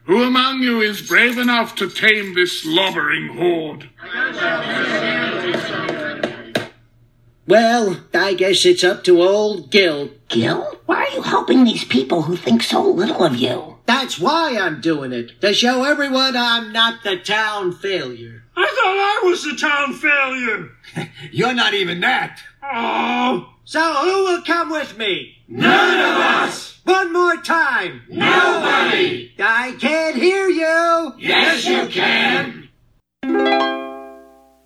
Who among you is brave enough to tame this slobbering horde? Well, I guess it's up to old Gil. Gil? Why are you helping these people who think so little of you? That's why I'm doing it, to show everyone I'm not the town failure. I thought I was the town failure. You're not even that. Oh. So who will come with me? None of us. One more time. Nobody. I can't hear you. Yes, you can.